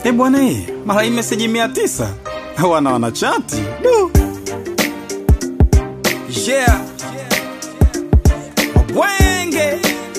bwana mara hii message 900 wana chati. Yeah. Wenge.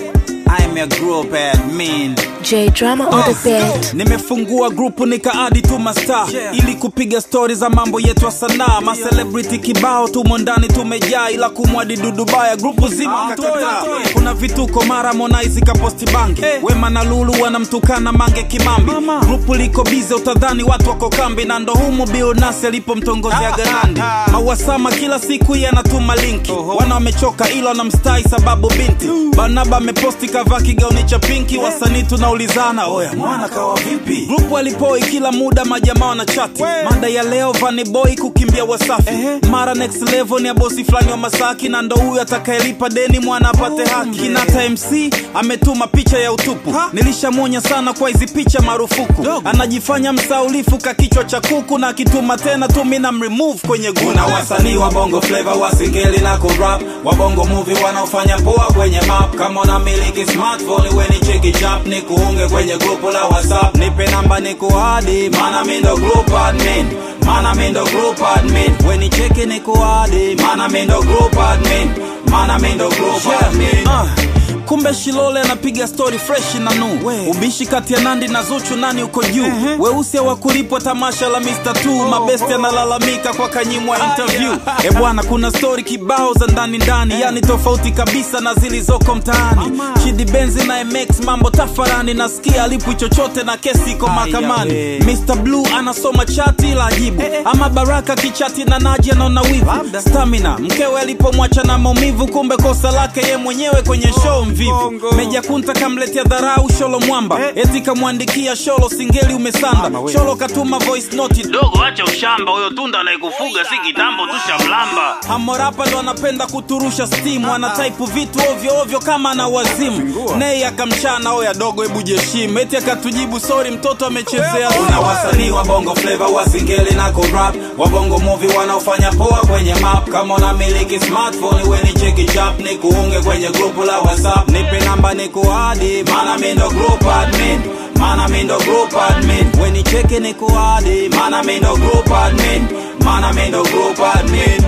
I'm a group admin. J Drama on the beat. Nimefungua grupu nikaadi tu mastaa ili kupiga stories za mambo yetu ya sanaa. Ma celebrity kibao tumo ndani tumejaa, ila kumwadi Dudubaya grupu zima mtoya. Kuna vituko mara Harmonize kaposti bangi, Wema na Lulu wanamtukana Mange Kimambi. Grupu liko bize utadhani watu wako kambi, na ndo humo Billnass alipomtongozea Ganandi. Mawasama kila siku yanatuma linki, wana wamechoka ila wanamstai sababu binti. Barnaba ameposti kavaa kigauni cha pinki, wasanii tunaulizana oya mwana kawa vipi. Grupu alipoi kila muda majamaa wanachati, mada ya leo Vanny Boy kukimbia Wasafi. Mara next level ni ya bosi flani wa Masaki, na ndo huyu atakayelipa deni mwana apate haki. Kinata MC ametuma picha ya utupu, nilishamuonya sana kwa hizi picha marufuku. Anajifanya msaulifu kakichwa cha kuku, na kituma tena tu mina mremove kwenye guna. Kuna wasanii wa bongo flavor wa singeli na kurap, wa bongo movie wanaofanya poa kwenye map. Kama unamiliki smartphone weni cheki chap, ni kuunge kwenye grupu la WhatsApp. Nipe namba ni kuadi, mana mindo group admin. Mana mindo group admin. Weni cheki ni kuadi, mana mindo group admin. Mana mindo group admin. Kumbe Shilole anapiga story fresh na nu. Ubishi kati ya Nandi na Zuchu nani uko juu. Weusi hawakulipwa tamasha la Mr. 2. Mabesti analalamika kwa kanyimwa interview. Bwana kuna story kibao za ndani ndani, yani tofauti kabisa na zilizoko mtaani. Chidi Benzi na MX mambo tafarani, nasikia alipu chochote na kesi iko mahakamani. Mr. Blue anasoma chati la ajibu, ama Baraka kichati na Naji anaona wivu. Stamina mkewe alipomwacha na maumivu, kumbe kosa lake ye mwenyewe kwenye show mvivu. Meja Kunta kamletea dharau Sholo Mwamba, eti kamwandikia Sholo singeli umesanda. Sholo katuma voice note, dogo acha ushamba, huyo tunda anayekufuga si kitambo tusha mlamba. Hamorapa ndo anapenda kuturusha steam, ana type vitu ovyo ovyo kama na wazimu. Nei akamchana oya dogo hebu jeshim, eti akatujibu sorry mtoto amechezea. Kuna wasanii wa bongo flavor wa singeli na kurap, wa bongo movie wanaofanya poa kwenye map. Kama unamiliki smartphone weni cheki chap, ni kuunge kwenye grupu la WhatsApp. Nipe namba ni kuadi, mana mindo group admin. Mana mindo group admin. Weni cheki ni kuadi, mana mindo group admin. Mana mindo group admin.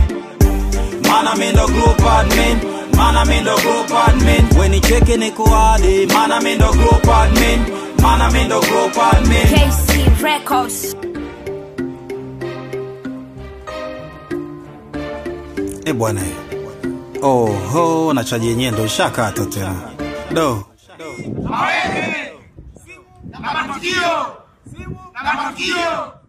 Mana mindo group admin. Mana mindo group admin. Weni cheki ni kuadi, mana mindo group admin. Mana mindo group admin. KC Records. Bwana oho, na chaji yenyewe ndo shakata tena. Do. Na matukio.